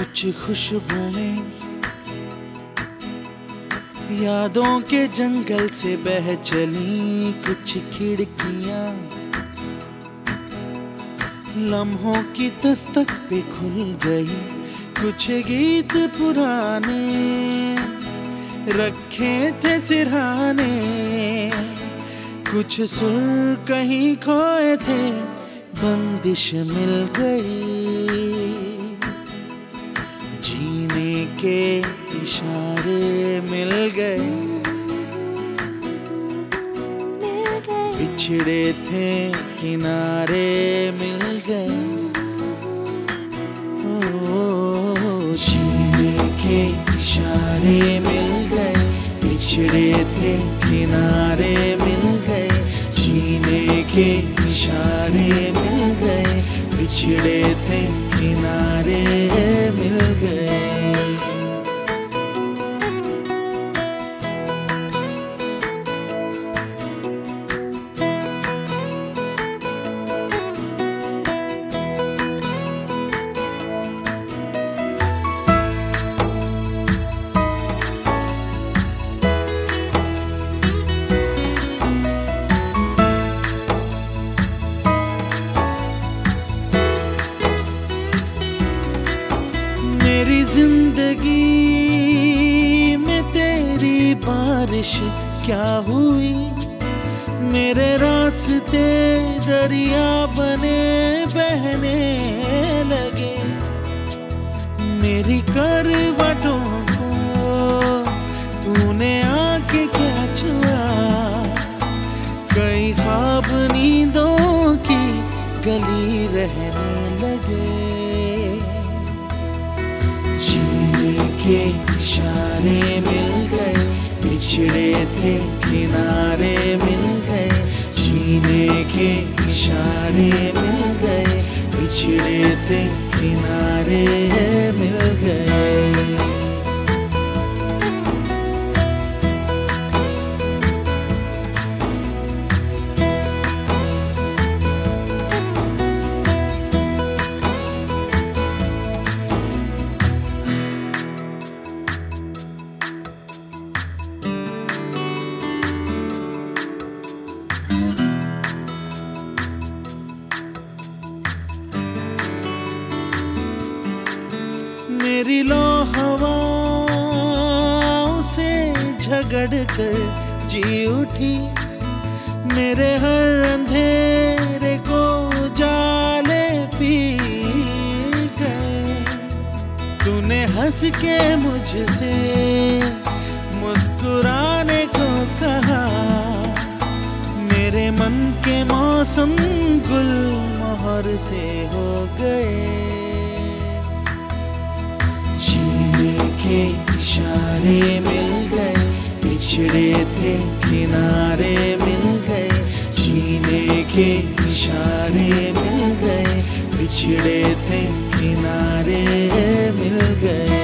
कुछ खुशबुएं यादों के जंगल से बह चली, कुछ खिड़कियां लम्हों की दस्तक पे खुल गई, कुछ गीत पुराने रखे थे सिरहाने, कुछ सुर कहीं खोए थे, बंदिश मिल गई, जीने के इशारे मिल गए, बिछड़े थे किनारे मिल गए, ओ जीने के इशारे मिल गए, बिछड़े थे किनारे मिल गए, जीने के इशारे मिल गए, बिछड़े थे किनारे मिल गए। मेरी जिंदगी में तेरी बारिश क्या हुई, मेरे रास्ते दरिया बने बहने लगे, मेरी करवटों को तूने आके क्या छुआ, कई ख्वाब नींदों की गली रहने लगे, जीने के इशारे मिल गए, बिछड़े थे किनारे मिल गए, जीने के इशारे मिल गए, बिछड़े थे किनारे मिल गए। मेरी लो हवाओं से झगड़ कर जी उठी, मेरे हर अंधेरे को जाले पी गए, तूने हंस के मुझसे मुस्कुराने को कहा, मेरे मन के मौसम गुल मोहर से हो गए, जीने के इशारे मिल गए, बिछड़े थे किनारे मिल गए, जीने के इशारे मिल गए, बिछड़े थे किनारे मिल गए।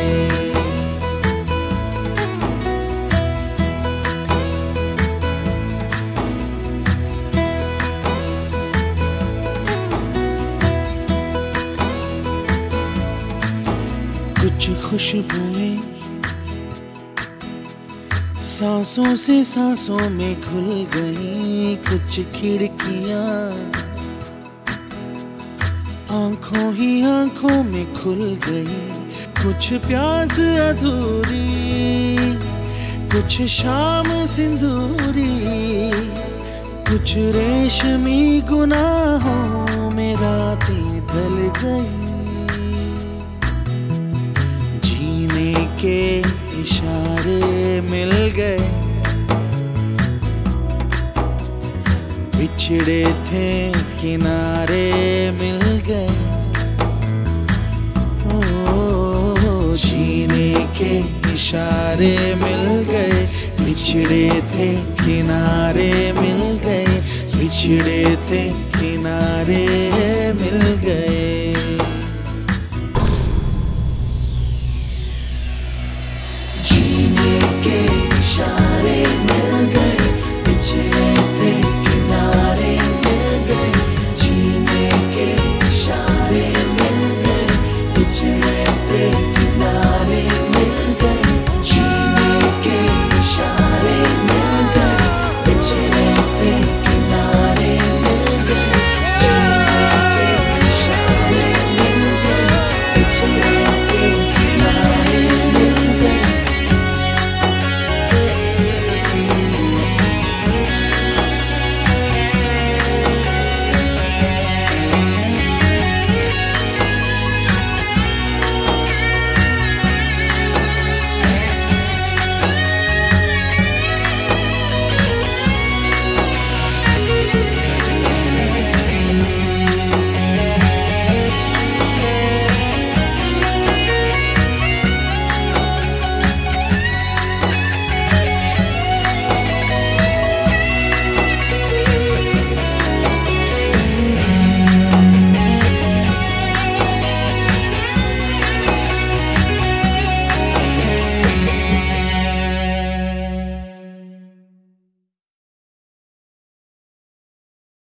कुछ खुशबुएं सांसों से सांसों में घुल गई, कुछ खिड़कियां आंखों ही आंखों में खुल गई, कुछ प्यास अधूरी, कुछ शाम सिंदूरी, कुछ रेशमी गुनाहों में रातें ढल गई, के इशारे मिल गए, बिछड़े थे किनारे मिल गए, ओ जीने के इशारे मिल गए, बिछड़े थे किनारे मिल गए, बिछड़े थे किनारे मिल गए। इशारे मिल गए, बिछड़े थे किनारे मिल गए, जीने के इशारे मिल गए, बिछड़े थे। किनारे